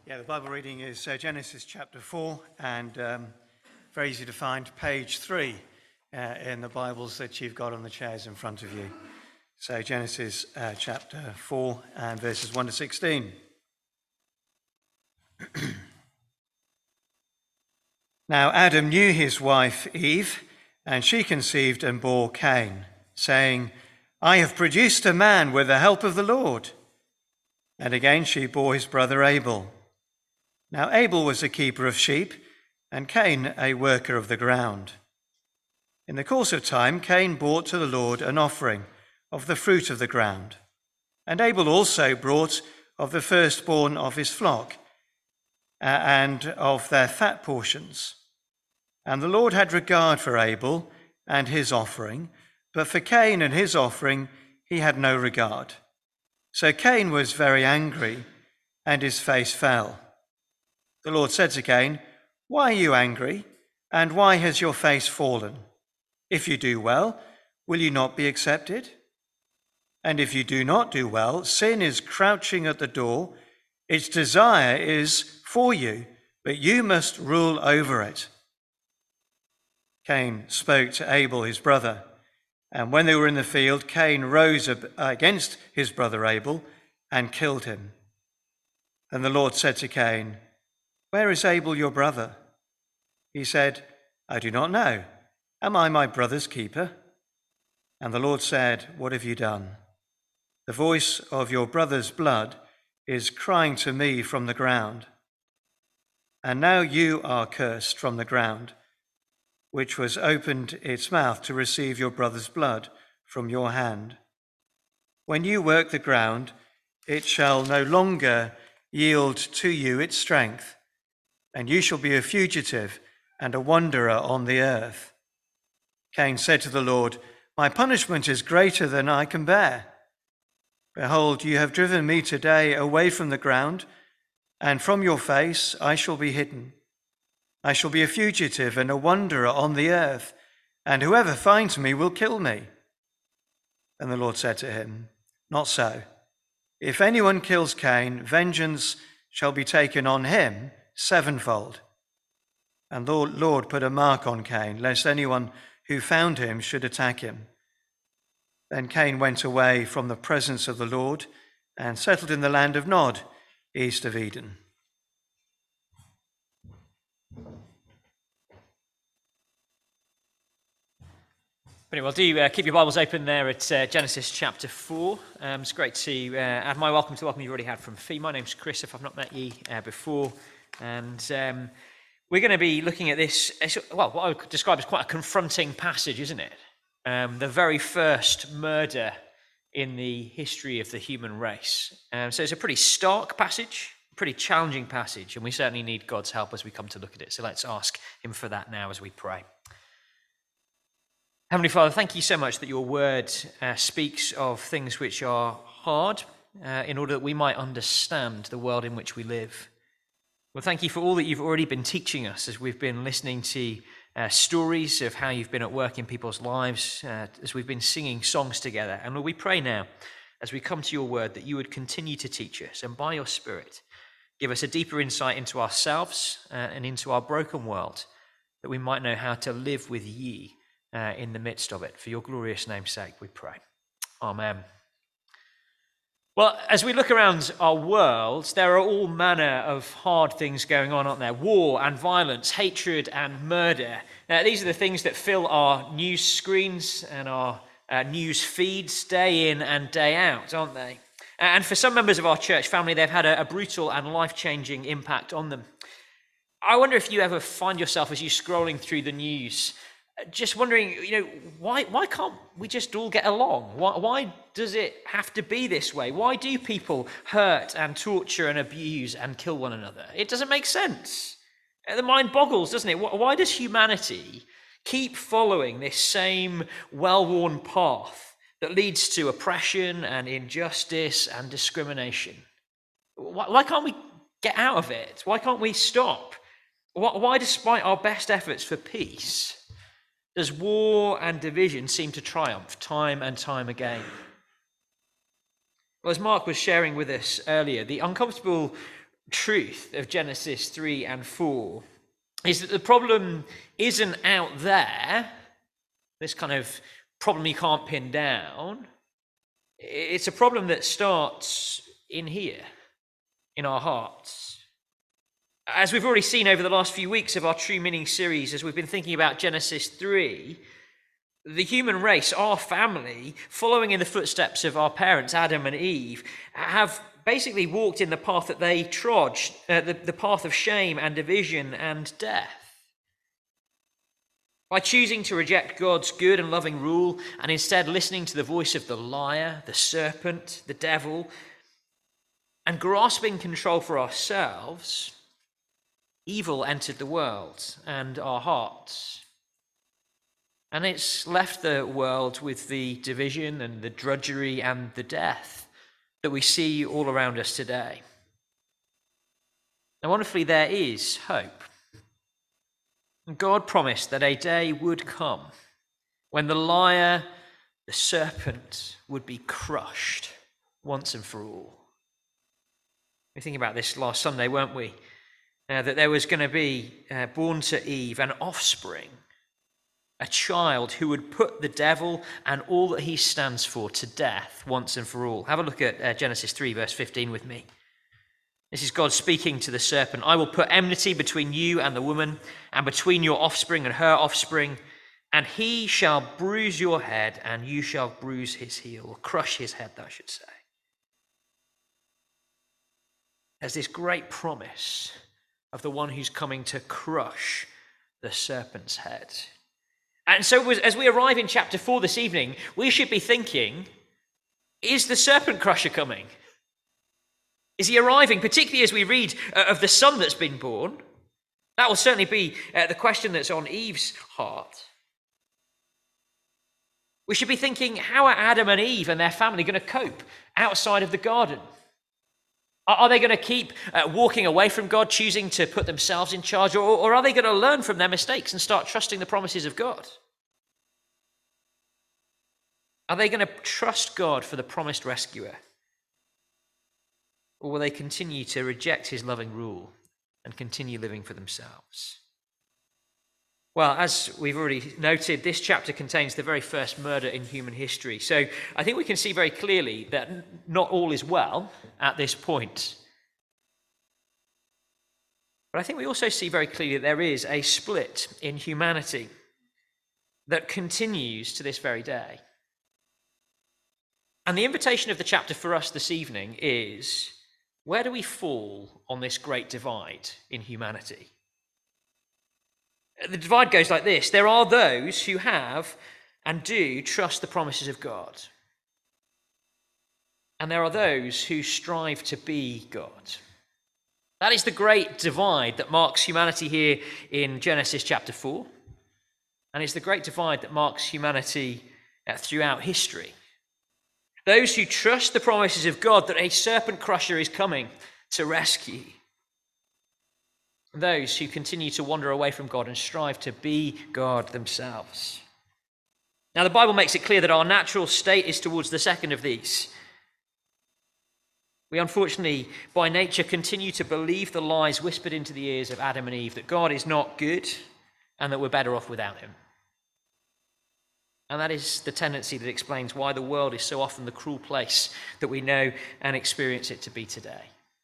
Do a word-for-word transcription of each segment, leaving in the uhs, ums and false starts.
Yeah, the Bible reading is uh, Genesis chapter four, and um, very easy to find, page three uh, in the Bibles that you've got on the chairs in front of you. So Genesis uh, chapter four and verses one to sixteen. Now Adam knew his wife Eve, and she conceived and bore Cain, saying, I have produced a man with the help of the Lord. And again she bore his brother Abel. Now Abel was a keeper of sheep, and Cain a worker of the ground. In the course of time, Cain brought to the Lord an offering of the fruit of the ground, and Abel also brought of the firstborn of his flock, uh, and of their fat portions. And the Lord had regard for Abel and his offering, but for Cain and his offering he had no regard. So Cain was very angry, and his face fell. The Lord said to Cain, Why are you angry, and why has your face fallen? If you do well, will you not be accepted? And if you do not do well, sin is crouching at the door. Its desire is for you, but you must rule over it. Cain spoke to Abel, his brother, and when they were in the field, Cain rose against his brother Abel and killed him. And the Lord said to Cain, Where is Abel your brother? He said, I do not know. Am I my brother's keeper? And the Lord said, What have you done? The voice of your brother's blood is crying to me from the ground. And now you are cursed from the ground, which was opened its mouth to receive your brother's blood from your hand. When you work the ground, it shall no longer yield to you its strength, and you shall be a fugitive and a wanderer on the earth. Cain said to the Lord, My punishment is greater than I can bear. Behold, you have driven me today away from the ground, and from your face I shall be hidden. I shall be a fugitive and a wanderer on the earth, and whoever finds me will kill me. And the Lord said to him, Not so. If anyone kills Cain, vengeance shall be taken on him sevenfold. And the Lord put a mark on Cain, lest anyone who found him should attack him. Then Cain went away from the presence of the Lord and settled in the land of Nod, east of Eden. Brilliant. Well, do uh, keep your Bibles open there at uh, Genesis chapter four. Um, it's great to uh, add my welcome to welcome you've already had from Fee. My name's Chris, if I've not met you uh, before. And um, we're going to be looking at this, well, what I would describe as quite a confronting passage, isn't it? Um, the very first murder in the history of the human race. Um, so it's a pretty stark passage, pretty challenging passage, and we certainly need God's help as we come to look at it. So let's ask him for that now as we pray. Heavenly Father, thank you so much that your word uh, speaks of things which are hard uh, in order that we might understand the world in which we live. Well, thank you for all that you've already been teaching us as we've been listening to uh, stories of how you've been at work in people's lives, uh, as we've been singing songs together. And Lord, we pray now, as we come to your word, that you would continue to teach us, and by your Spirit, give us a deeper insight into ourselves uh, and into our broken world, that we might know how to live with ye uh, in the midst of it. For your glorious name's sake, we pray. Amen. Well, as we look around our world, there are all manner of hard things going on, aren't there? War and violence, hatred and murder. Now, these are the things that fill our news screens and our uh, news feeds day in and day out, aren't they? And for some members of our church family, they've had a, a brutal and life-changing impact on them. I wonder if you ever find yourself, as you're scrolling through the news, just wondering, you know, why why can't we just all get along? Why, why does it have to be this way? Why do people hurt and torture and abuse and kill one another? It doesn't make sense. The mind boggles, doesn't it? Why does humanity keep following this same well-worn path that leads to oppression and injustice and discrimination? Why, why can't we get out of it? Why can't we stop? Why, why, despite our best efforts for peace, does war and division seem to triumph time and time again? Well, as Mark was sharing with us earlier, the uncomfortable truth of Genesis three and four is that the problem isn't out there, this kind of problem you can't pin down. It's a problem that starts in here, in our hearts. As we've already seen over the last few weeks of our True Meaning series, as we've been thinking about Genesis three, the human race, our family, following in the footsteps of our parents, Adam and Eve, have basically walked in the path that they trod, uh, the, the path of shame and division and death. By choosing to reject God's good and loving rule and instead listening to the voice of the liar, the serpent, the devil, and grasping control for ourselves, evil entered the world and our hearts. And it's left the world with the division and the drudgery and the death that we see all around us today. And wonderfully, there is hope. God promised that a day would come when the liar, the serpent, would be crushed once and for all. We were thinking about this last Sunday, weren't we? Uh, that there was going to be uh, born to Eve an offspring, a child who would put the devil and all that he stands for to death once and for all. Have a look at uh, Genesis three, verse fifteen with me. This is God speaking to the serpent. I will put enmity between you and the woman, and between your offspring and her offspring, and he shall bruise your head, and you shall bruise his heel, or crush his head, I should say. There's this great promise of the one who's coming to crush the serpent's head. And so as we arrive in chapter four this evening, we should be thinking, is the serpent crusher coming? Is he arriving, particularly as we read uh, of the son that's been born? That will certainly be uh, the question that's on Eve's heart. We should be thinking, how are Adam and Eve and their family going to cope outside of the garden? Are, are they going to keep uh, walking away from God, choosing to put themselves in charge, or, or are they going to learn from their mistakes and start trusting the promises of God? Are they going to trust God for the promised rescuer? Or will they continue to reject his loving rule and continue living for themselves? Well, as we've already noted, this chapter contains the very first murder in human history. So I think we can see very clearly that not all is well at this point. But I think we also see very clearly that there is a split in humanity that continues to this very day. And the invitation of the chapter for us this evening is, where do we fall on this great divide in humanity? The divide goes like this. There are those who have and do trust the promises of God. And there are those who strive to be God. That is the great divide that marks humanity here in Genesis chapter four. And it's the great divide that marks humanity throughout history. Those who trust the promises of God that a serpent crusher is coming to rescue. Those who continue to wander away from God and strive to be God themselves. Now, the Bible makes it clear that our natural state is towards the second of these. We unfortunately, by nature, continue to believe the lies whispered into the ears of Adam and Eve that God is not good and that we're better off without him. And that is the tendency that explains why the world is so often the cruel place that we know and experience it to be today.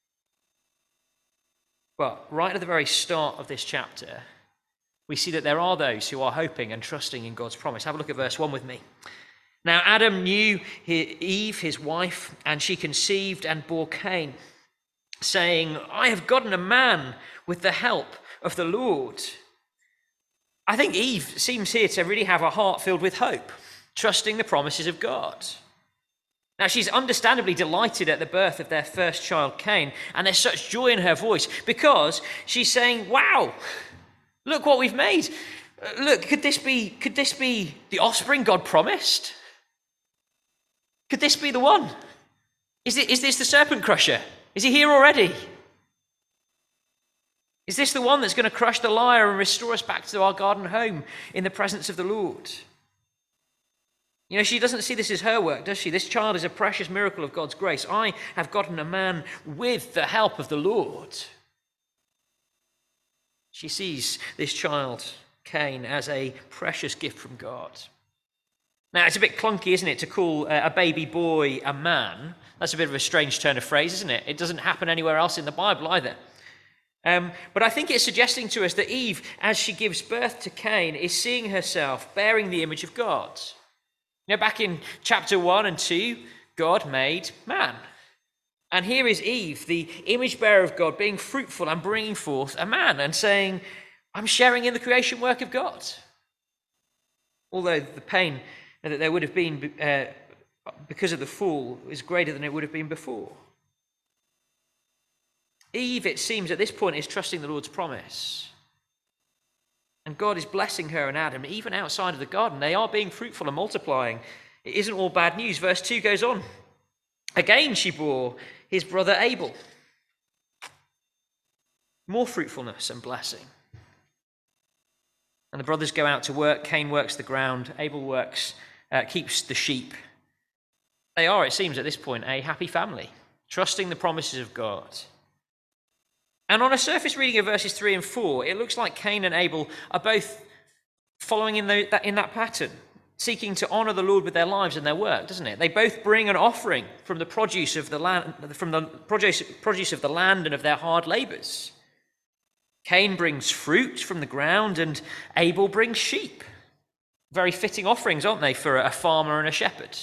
But right at the very start of this chapter, we see that there are those who are hoping and trusting in God's promise. Have a look at verse one with me. Now Adam knew Eve, his wife, and she conceived and bore Cain, saying, I have gotten a man with the help of the Lord. I think Eve seems here to really have a heart filled with hope, trusting the promises of God. Now, she's understandably delighted at the birth of their first child, Cain, and there's such joy in her voice because she's saying, wow, look what we've made. Look, could this be, could this be the offspring God promised? Could this be the one? Is, it, is this the serpent crusher? Is he here already? Is this the one that's going to crush the liar and restore us back to our garden home in the presence of the Lord? You know, she doesn't see this as her work, does she? This child is a precious miracle of God's grace. I have gotten a man with the help of the Lord. She sees this child, Cain, as a precious gift from God. Now, it's a bit clunky, isn't it, to call a baby boy a man? That's a bit of a strange turn of phrase, isn't it? It doesn't happen anywhere else in the Bible either. Um, but I think it's suggesting to us that Eve, as she gives birth to Cain, is seeing herself bearing the image of God. You know, back in chapter one and two, God made man. And here is Eve, the image bearer of God, being fruitful and bringing forth a man and saying, I'm sharing in the creation work of God. Although the pain that there would have been uh, because of the fall is greater than it would have been before. Eve, it seems, at this point is trusting the Lord's promise. And God is blessing her and Adam, even outside of the garden. They are being fruitful and multiplying. It isn't all bad news. Verse two goes on. Again she bore his brother Abel. More fruitfulness and blessing. And the brothers go out to work. Cain works the ground. Abel works, uh, keeps the sheep. They are, it seems, at this point, a happy family, trusting the promises of God. And on a surface reading of verses three and four, it looks like Cain and Abel are both following in, the, that, in that pattern, seeking to honor the Lord with their lives and their work, doesn't it? They both bring an offering from the produce of the land, from the produce, produce of the land and of their hard labors. Cain brings fruit from the ground and Abel brings sheep. Very fitting offerings, aren't they, for a farmer and a shepherd?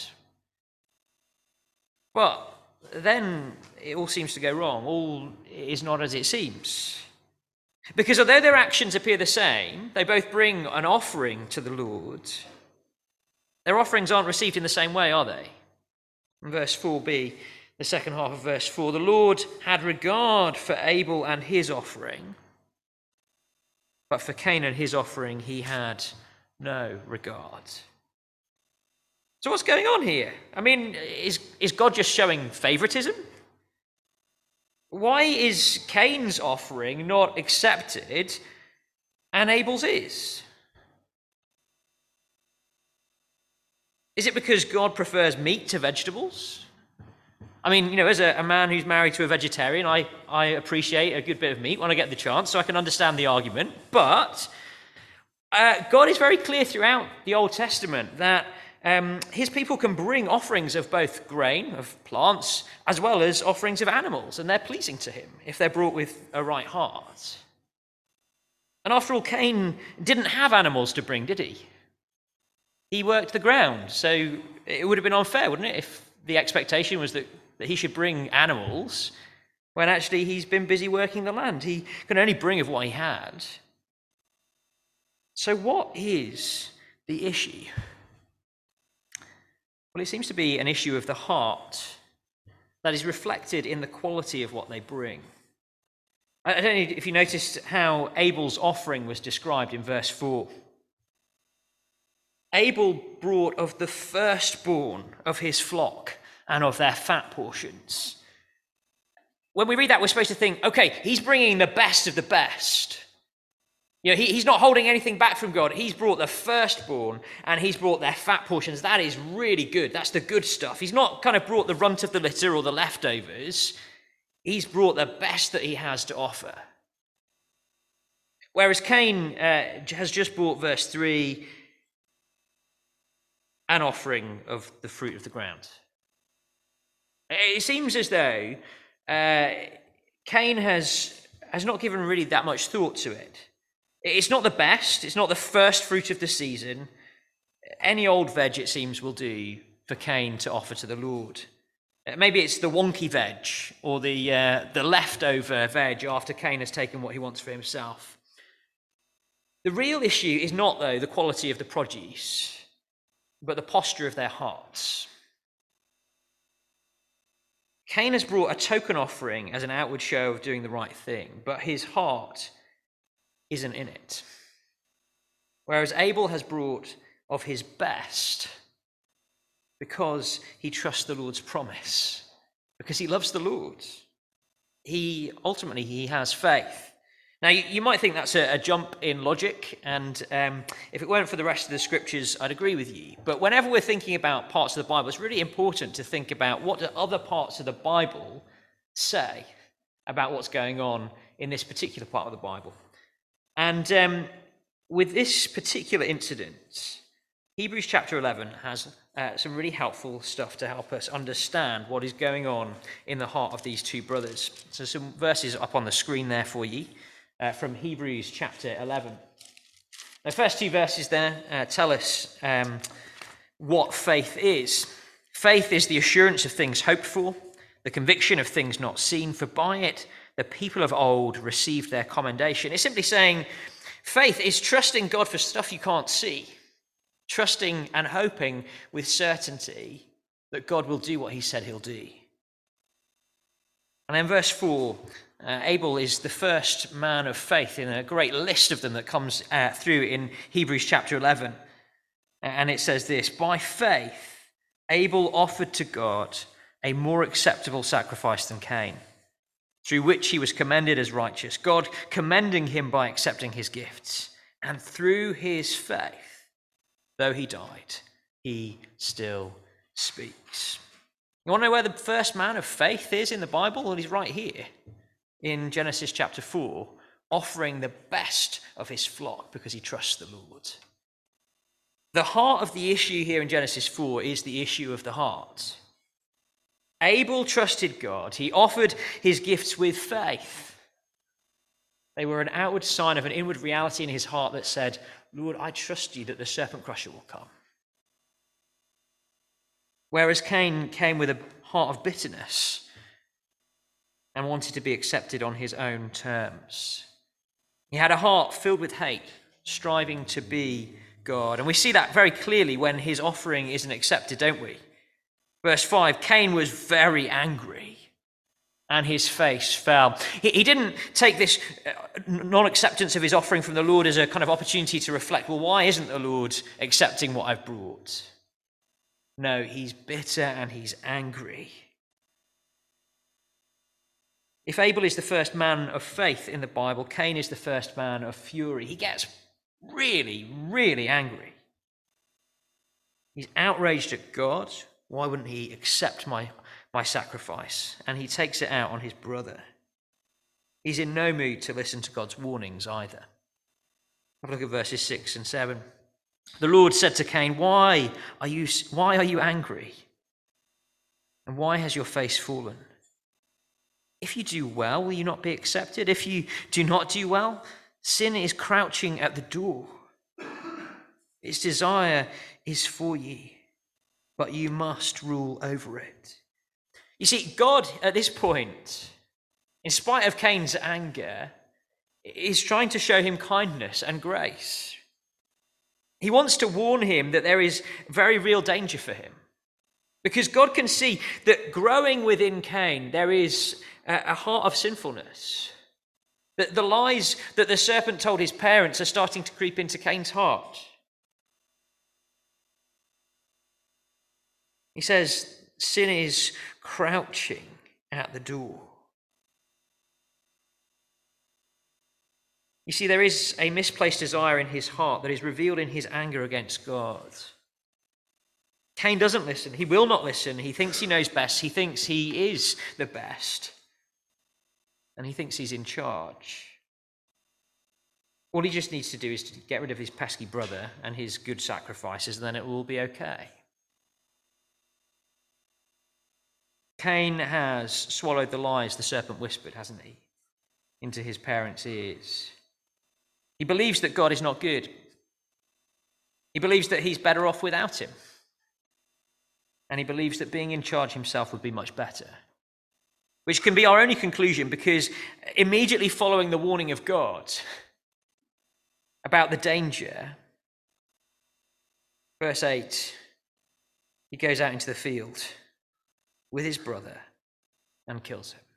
But then it all seems to go wrong. All is not as it seems. Because although their actions appear the same, they both bring an offering to the Lord. Their offerings aren't received in the same way, are they? In verse four b, the second half of verse four, the Lord had regard for Abel and his offering, but for Cain and his offering he had no regard. So what's going on here? I mean, is, is God just showing favoritism? Why is Cain's offering not accepted and Abel's is? Is it because God prefers meat to vegetables? I mean, you know, as a, a man who's married to a vegetarian, I, I appreciate a good bit of meat when I get the chance, so I can understand the argument. But uh, God is very clear throughout the Old Testament that Um, his people can bring offerings of both grain, of plants, as well as offerings of animals, and they're pleasing to him if they're brought with a right heart. And after all, Cain didn't have animals to bring, did he? He worked the ground, so it would have been unfair, wouldn't it, if the expectation was that, that he should bring animals when actually he's been busy working the land. He can only bring of what he had. So what is the issue? Well, it seems to be an issue of the heart that is reflected in the quality of what they bring. I don't know if you noticed how Abel's offering was described in verse four. Abel brought of the firstborn of his flock and of their fat portions. When we read that, we're supposed to think, okay, he's bringing the best of the best. You know, he, he's not holding anything back from God. He's brought the firstborn and he's brought their fat portions. That is really good. That's the good stuff. He's not kind of brought the runt of the litter or the leftovers. He's brought the best that he has to offer. Whereas Cain uh, has just brought, verse three, an offering of the fruit of the ground. It seems as though uh, Cain has, has not given really that much thought to it. It's not the best. It's not the first fruit of the season. Any old veg, it seems, will do for Cain to offer to the Lord. Maybe it's the wonky veg or the, uh, the leftover veg after Cain has taken what he wants for himself. The real issue is not, though, the quality of the produce, but the posture of their hearts. Cain has brought a token offering as an outward show of doing the right thing, but his heart isn't in it. Whereas Abel has brought of his best because he trusts the Lord's promise, because he loves the Lord. He ultimately he has faith Now, you, you might think that's a, a jump in logic, and um, if it weren't for the rest of the scriptures, I'd agree with you. But whenever we're thinking about parts of the Bible, it's really important to think about what do other parts of the Bible say about what's going on in this particular part of the Bible. And um, with this particular incident, Hebrews chapter eleven has uh, some really helpful stuff to help us understand what is going on in the heart of these two brothers. So some verses up on the screen there for you. Uh, from Hebrews chapter eleven. The first two verses there uh, tell us um, what faith is. Faith is the assurance of things hoped for, the conviction of things not seen, for by it the people of old received their commendation. It's simply saying faith is trusting God for stuff you can't see, trusting and hoping with certainty that God will do what he said he'll do. And then verse four, uh, Abel is the first man of faith in a great list of them that comes uh, through in Hebrews chapter eleven. And it says this, by faith, Abel offered to God a more acceptable sacrifice than Cain, through which he was commended as righteous, God commending him by accepting his gifts. And through his faith, though he died, he still speaks. You want to know where the first man of faith is in the Bible? Well, he's right here in Genesis chapter four, offering the best of his flock because he trusts the Lord. The heart of the issue here in Genesis four is the issue of the heart. Abel trusted God. He offered his gifts with faith. They were an outward sign of an inward reality in his heart that said, Lord, I trust you that the serpent crusher will come. Whereas Cain came with a heart of bitterness and wanted to be accepted on his own terms. He had a heart filled with hate, striving to be God. And we see that very clearly when his offering isn't accepted, don't we? Verse five, Cain was very angry and his face fell. He, he didn't take this non-acceptance of his offering from the Lord as a kind of opportunity to reflect, well, why isn't the Lord accepting what I've brought? No, he's bitter and he's angry. If Abel is the first man of faith in the Bible, Cain is the first man of fury. He gets really, really angry. He's outraged at God. Why wouldn't he accept my, my sacrifice? And he takes it out on his brother. He's in no mood to listen to God's warnings either. Have a look at verses six and seven. The Lord said to Cain, why are you, why are you angry? And why has your face fallen? If you do well, will you not be accepted? If you do not do well, sin is crouching at the door. Its desire is for you, but you must rule over it. You see, God at this point, in spite of Cain's anger, is trying to show him kindness and grace. He wants to warn him that there is very real danger for him. Because God can see that growing within Cain, there is a heart of sinfulness. That the lies that the serpent told his parents are starting to creep into Cain's heart. He says, sin is crouching at the door. You see, there is a misplaced desire in his heart that is revealed in his anger against God. Cain doesn't listen. He will not listen. He thinks he knows best. He thinks he is the best. And he thinks he's in charge. All he just needs to do is to get rid of his pesky brother and his good sacrifices, and then it will all be okay. Cain has swallowed the lies the serpent whispered, hasn't he, into his parents' ears. He believes that God is not good. He believes that he's better off without him. And he believes that being in charge himself would be much better. Which can be our only conclusion, because immediately following the warning of God about the danger, verse eight, he goes out into the field with his brother and kills him.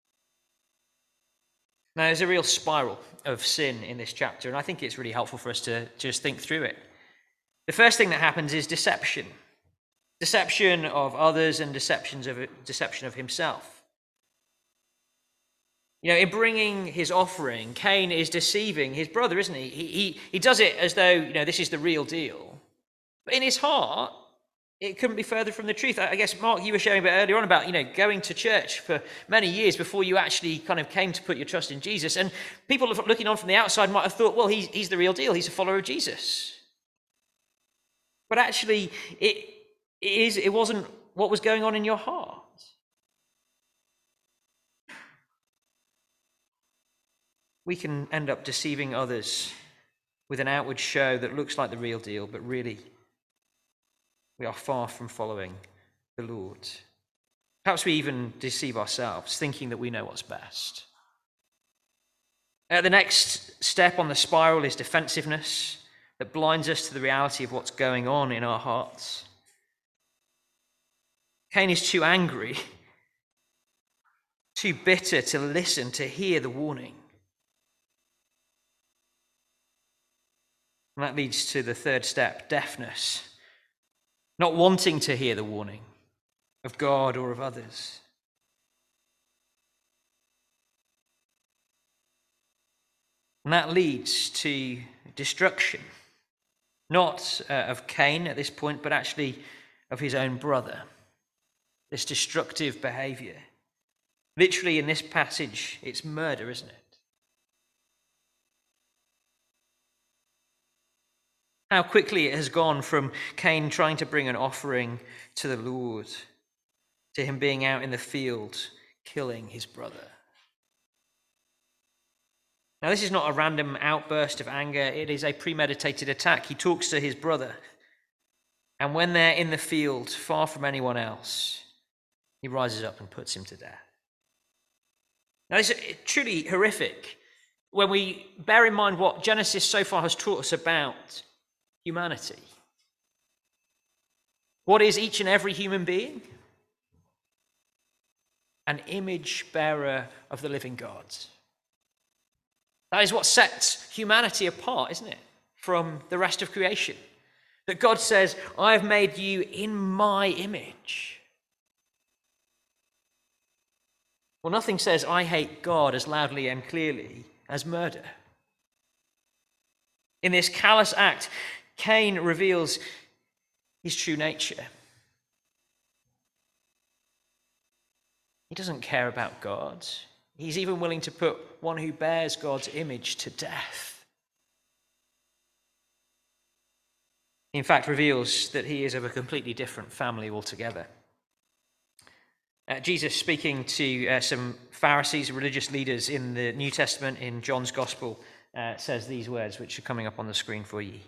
Now, there's a real spiral of sin in this chapter, and I think it's really helpful for us to just think through it. The first thing that happens is deception. Deception of others and deceptions of deception of himself. You know, in bringing his offering, Cain is deceiving his brother, isn't he? He, he? he does it as though, you know, this is the real deal. But in his heart, it couldn't be further from the truth. I guess, Mark, you were sharing a bit earlier on about, you know, going to church for many years before you actually kind of came to put your trust in Jesus. And people looking on from the outside might have thought, well, he's, he's the real deal. He's a follower of Jesus. But actually, it, it, is, it wasn't what was going on in your heart. We can end up deceiving others with an outward show that looks like the real deal, but really, we are far from following the Lord. Perhaps we even deceive ourselves, thinking that we know what's best. Uh, the next step on the spiral is defensiveness that blinds us to the reality of what's going on in our hearts. Cain is too angry, too bitter to listen, to hear the warning. And that leads to the third step, deafness. Not wanting to hear the warning of God or of others. And that leads to destruction. Not uh, of Cain at this point, but actually of his own brother. This destructive behavior. Literally in this passage, it's murder, isn't it? How quickly it has gone from Cain trying to bring an offering to the Lord to him being out in the field killing his brother. Now, this is not a random outburst of anger. It is a premeditated attack. He talks to his brother. And when they're in the field, far from anyone else, he rises up and puts him to death. Now, this is truly horrific when we bear in mind what Genesis so far has taught us about humanity. What is each and every human being? An image bearer of the living God. That is what sets humanity apart, isn't it, from the rest of creation? That God says, I have made you in my image. Well, nothing says I hate God as loudly and clearly as murder. In this callous act, Cain reveals his true nature. He doesn't care about God. He's even willing to put one who bears God's image to death. He, in fact, reveals that he is of a completely different family altogether. Uh, Jesus, speaking to uh, some Pharisees, religious leaders in the New Testament, in John's Gospel, uh, says these words, which are coming up on the screen for you.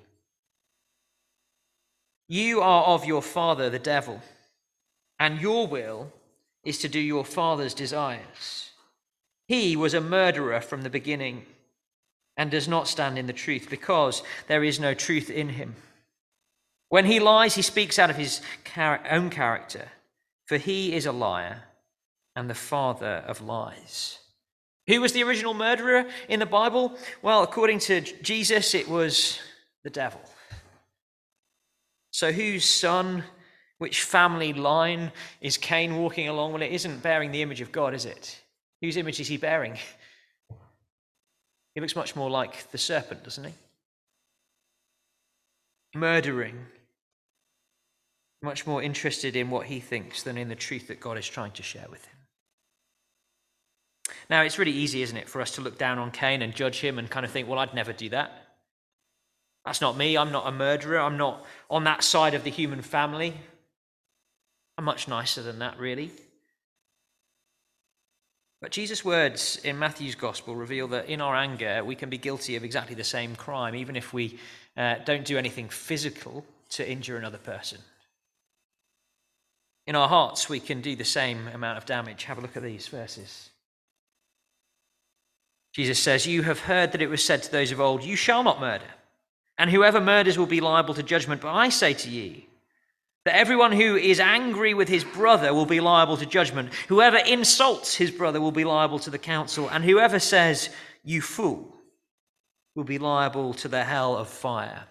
You are of your father, the devil, and your will is to do your father's desires. He was a murderer from the beginning and does not stand in the truth because there is no truth in him. When he lies, he speaks out of his own character, for he is a liar and the father of lies. Who was the original murderer in the Bible? Well, according to Jesus, it was the devil. So whose son, which family line is Cain walking along? Well, it isn't bearing the image of God, is it? Whose image is he bearing? He looks much more like the serpent, doesn't he? Murdering. Much more interested in what he thinks than in the truth that God is trying to share with him. Now, it's really easy, isn't it, for us to look down on Cain and judge him and kind of think, well, I'd never do that. That's not me. I'm not a murderer. I'm not on that side of the human family. I'm much nicer than that, really. But Jesus' words in Matthew's Gospel reveal that in our anger, we can be guilty of exactly the same crime, even if we uh, don't do anything physical to injure another person. In our hearts, we can do the same amount of damage. Have a look at these verses. Jesus says, you have heard that it was said to those of old, you shall not murder, and whoever murders will be liable to judgment. But I say to you that everyone who is angry with his brother will be liable to judgment. Whoever insults his brother will be liable to the council, and whoever says, you fool, will be liable to the hell of fire.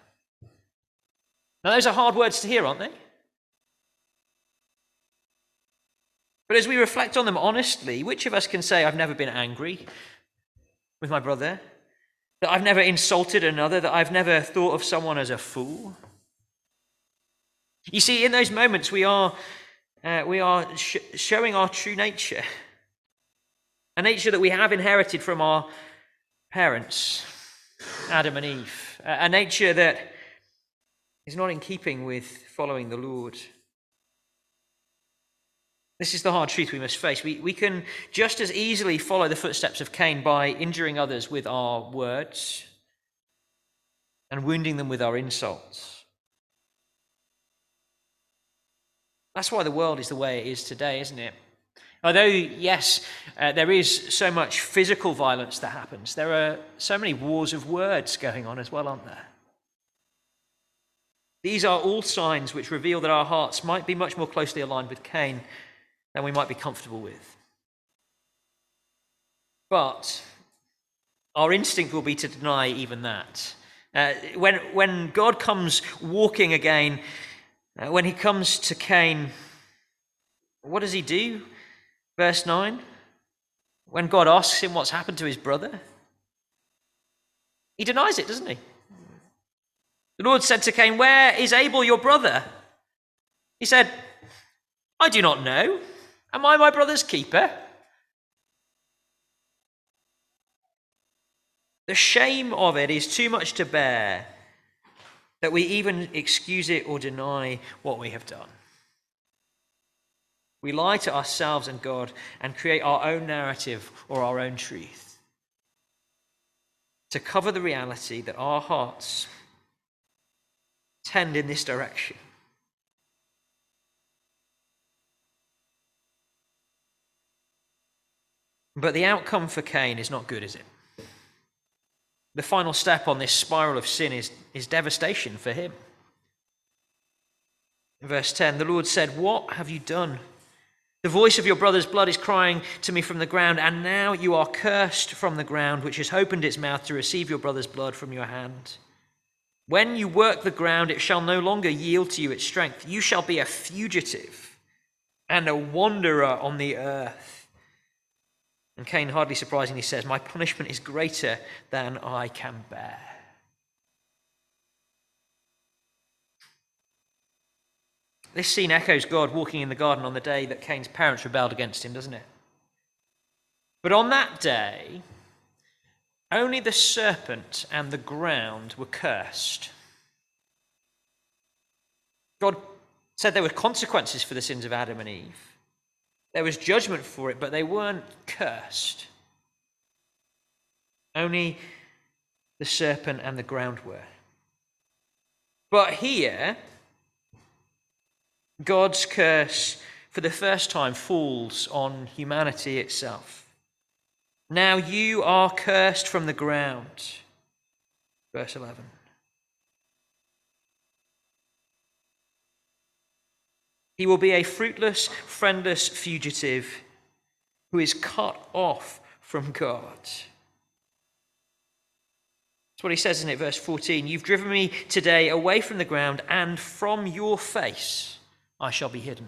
Now, those are hard words to hear, aren't they? But as we reflect on them honestly, which of us can say, I've never been angry with my brother, that I've never insulted another, that I've never thought of someone as a fool? You see, in those moments, we are, uh, we are sh- showing our true nature, a nature that we have inherited from our parents, Adam and Eve, a nature that is not in keeping with following the Lord. This is the hard truth we must face. We, we can just as easily follow the footsteps of Cain by injuring others with our words and wounding them with our insults. That's why the world is the way it is today, isn't it? Although, yes, uh, there is so much physical violence that happens, there are so many wars of words going on as well, aren't there? These are all signs which reveal that our hearts might be much more closely aligned with Cain than we might be comfortable with. But our instinct will be to deny even that. Uh, when, when God comes walking again, uh, when he comes to Cain, what does he do? Verse nine, when God asks him what's happened to his brother, he denies it, doesn't he? The Lord said to Cain, "Where is Abel, your brother?" He said, "I do not know. Am I my brother's keeper?" The shame of it is too much to bear that we even excuse it or deny what we have done. We lie to ourselves and God and create our own narrative or our own truth to cover the reality that our hearts tend in this direction. But the outcome for Cain is not good, is it? The final step on this spiral of sin is, is devastation for him. In verse ten, the Lord said, "What have you done? The voice of your brother's blood is crying to me from the ground, and now you are cursed from the ground, which has opened its mouth to receive your brother's blood from your hand. When you work the ground, it shall no longer yield to you its strength. You shall be a fugitive and a wanderer on the earth." And Cain hardly surprisingly says, "My punishment is greater than I can bear." This scene echoes God walking in the garden on the day that Cain's parents rebelled against him, doesn't it? But on that day, only the serpent and the ground were cursed. God said there were consequences for the sins of Adam and Eve. There was judgment for it, but they weren't cursed. Only the serpent and the ground were. But here, God's curse for the first time falls on humanity itself. "Now you are cursed from the ground." Verse eleven. He will be a fruitless, friendless fugitive who is cut off from God. That's what he says in it, verse fourteen. "You've driven me today away from the ground, and from your face I shall be hidden."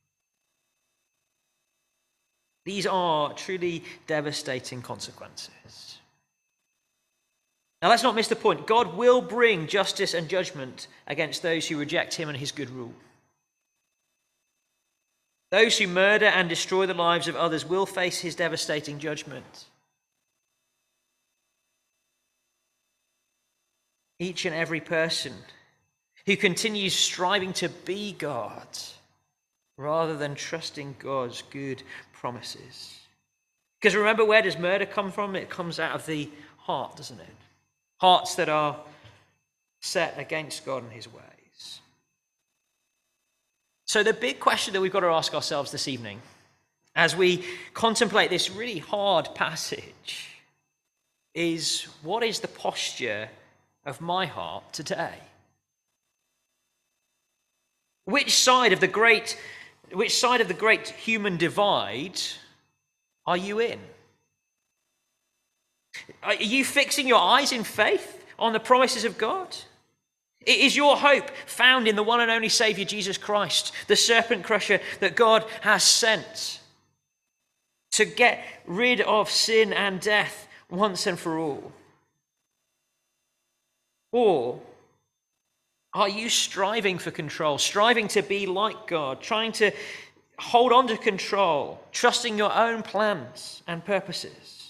These are truly devastating consequences. Now let's not miss the point. God will bring justice and judgment against those who reject him and his good rule. Those who murder and destroy the lives of others will face his devastating judgment. Each and every person who continues striving to be God rather than trusting God's good promises. Because remember, where does murder come from? It comes out of the heart, doesn't it? Hearts that are set against God and his ways. So the big question that we've got to ask ourselves this evening, as we contemplate this really hard passage, is what is the posture of my heart today? Which side of the great, which side of the great human divide are you in? Are you fixing your eyes in faith on the promises of God? Is your hope found in the one and only Savior, Jesus Christ, the serpent crusher that God has sent? to get rid of sin and death once and for all? Or are you striving for control, striving to be like God, trying to hold on to control, trusting your own plans and purposes?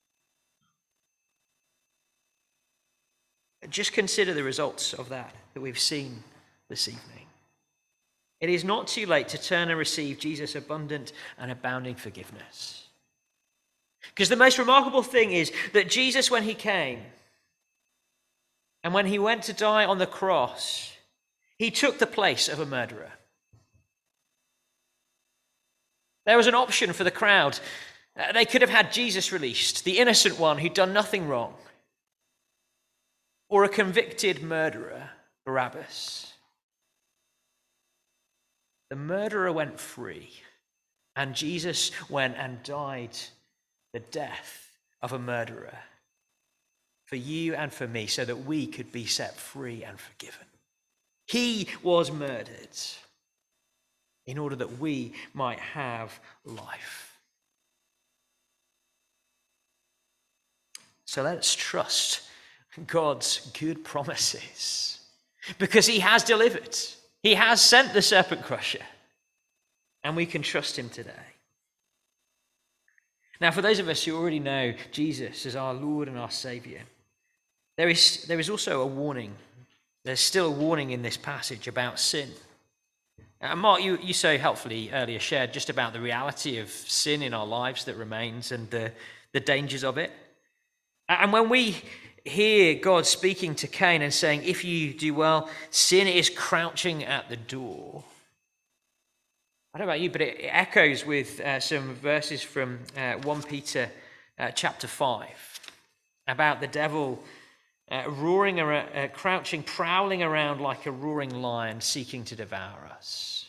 Just consider the results of that that we've seen this evening. It is not too late to turn and receive Jesus' abundant and abounding forgiveness. Because the most remarkable thing is that Jesus, when he came, and when he went to die on the cross, he took the place of a murderer. There was an option for the crowd. Uh, they could have had Jesus released, the innocent one who'd done nothing wrong, or a convicted murderer, Barabbas. The murderer went free, and Jesus went and died the death of a murderer for you and for me, so that we could be set free and forgiven. He was murdered in order that we might have life. So let's trust God's good promises, because he has delivered. He has sent the serpent crusher, and we can trust him today. Now, for those of us who already know Jesus as our Lord and our Saviour, there is, there is also a warning. There's still a warning in this passage about sin. Uh, Mark, you, you so helpfully earlier shared just about the reality of sin in our lives that remains and the, the dangers of it. And when we hear God speaking to Cain and saying, if you do well, sin is crouching at the door. I don't know about you, but it, it echoes with uh, some verses from uh, First Peter uh, chapter five about the devil uh, roaring around, uh, crouching, prowling around like a roaring lion seeking to devour us.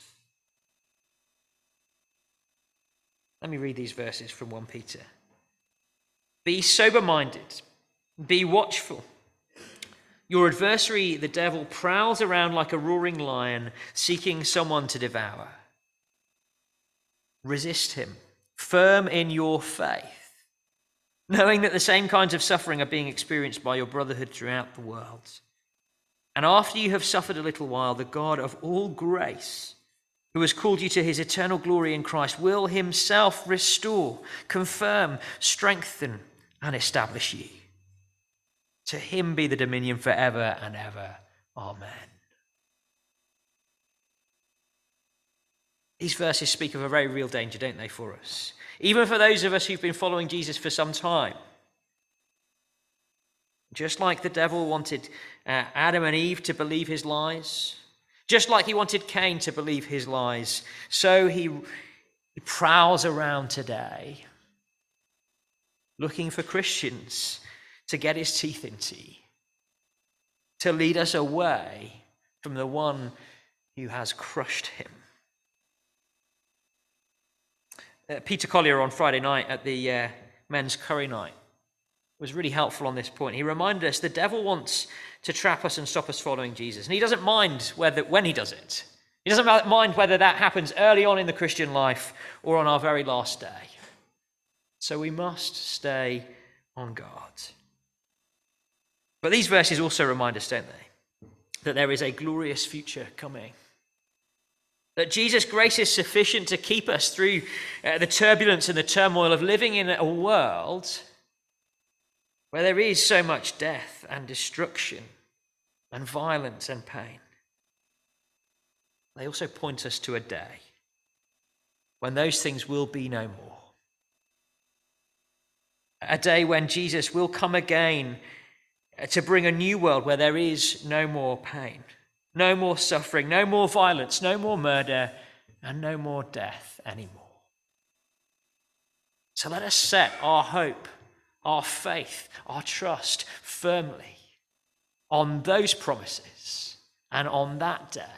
Let me read these verses from First Peter. Be sober-minded. Be watchful. Your adversary, the devil, prowls around like a roaring lion, seeking someone to devour. Resist him, firm in your faith, knowing that the same kinds of suffering are being experienced by your brotherhood throughout the world. And after you have suffered a little while, the God of all grace, who has called you to his eternal glory in Christ, will himself restore, confirm, strengthen, and establish you. To him be the dominion forever and ever. Amen. These verses speak of a very real danger, don't they, for us? Even for those of us who've been following Jesus for some time. Just like the devil wanted uh, Adam and Eve to believe his lies, just like he wanted Cain to believe his lies, so he, he prowls around today looking for Christians to get his teeth into, to lead us away from the one who has crushed him. Uh, Peter Collier on Friday night at the uh, men's curry night was really helpful on this point. He reminded us the devil wants to trap us and stop us following Jesus, and he doesn't mind whether when he does it. He doesn't mind whether that happens early on in the Christian life or on our very last day. So we must stay on guard. But these verses also remind us, don't they, that there is a glorious future coming. That Jesus' grace is sufficient to keep us through uh, the turbulence and the turmoil of living in a world where there is so much death and destruction and violence and pain. They also point us to a day when those things will be no more. A day when Jesus will come again to bring a new world where there is no more pain, no more suffering, no more violence, no more murder, and no more death anymore. So let us set our hope, our faith, our trust firmly on those promises and on that day.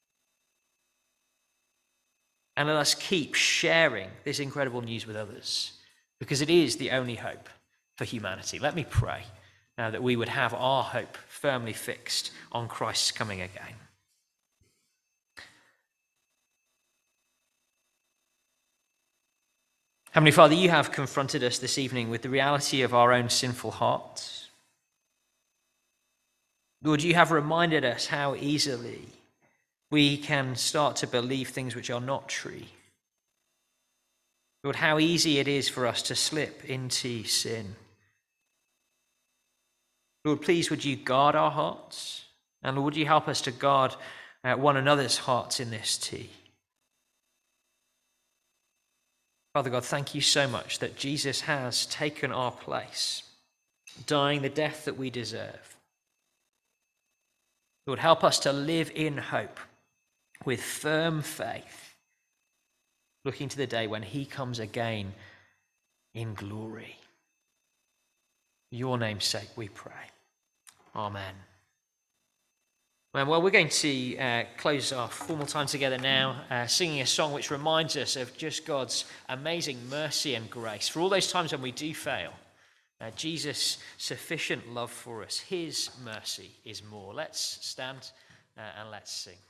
And let us keep sharing this incredible news with others, because it is the only hope for humanity. Let me pray now that we would have our hope firmly fixed on Christ's coming again. Heavenly Father, you have confronted us this evening with the reality of our own sinful hearts. Lord, you have reminded us how easily we can start to believe things which are not true. Lord, how easy it is for us to slip into sin. Lord, please would you guard our hearts, and Lord, would you help us to guard uh, one another's hearts in this too. Father God, thank you so much that Jesus has taken our place, dying the death that we deserve. Lord, help us to live in hope with firm faith, looking to the day when he comes again in glory. For your name's sake we pray. Amen. Well, we're going to uh, close our formal time together now, uh, singing a song which reminds us of just God's amazing mercy and grace. For all those times when we do fail, uh, Jesus' sufficient love for us, his mercy is more. Let's stand uh, and let's sing.